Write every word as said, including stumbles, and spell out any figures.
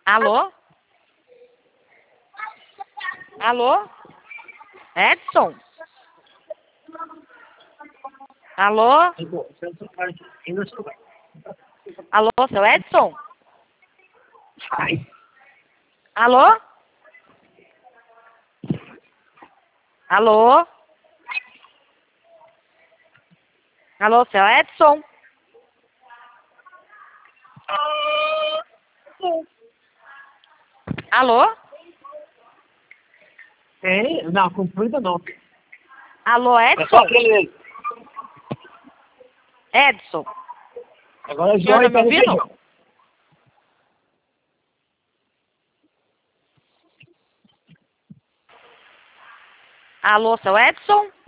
Alô? Alô? Edson? Alô? Alô, seu Edson? Alô? Alô? Alô, seu Edson? Alô? É, não, comprida não. Alô, É só Edson? aquele. Edson? Agora é O senhor João tá e me tá no ouvindo? feijão. Alô, seu Edson?